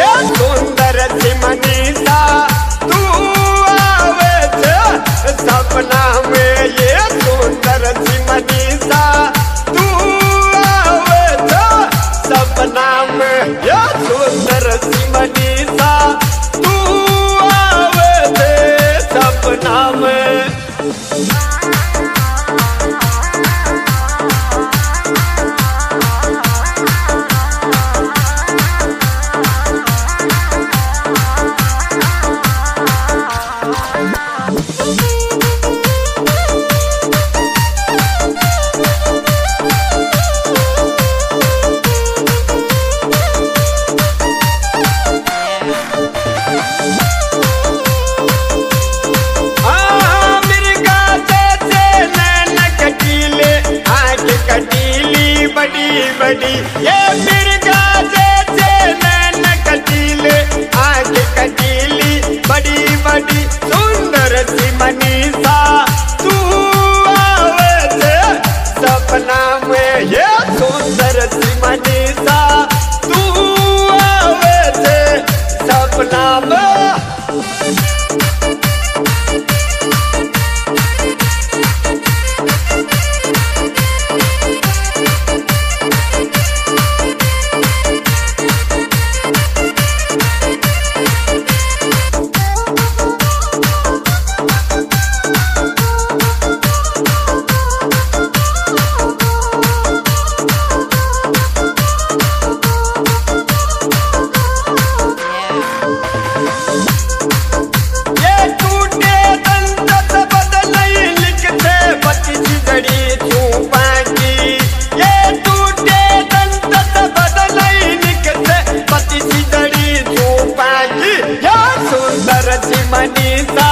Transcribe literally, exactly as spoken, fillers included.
ये सुंदर सी मनीषा तू आवे थे सपना में, ये सुंदर सी मनीषा तू आवे थे सपना में, ये सुंदर सी मनीषा तू आवे थे सपना में। बड़ी ये मिर्गा जैसे नैन कटीले, आँख कटीली बड़ी बड़ी सुंदर सी मनीषा तू आवे थे सपना में, ये सुंदर सी मनीषा तू आवे थे सपना में। मनीषा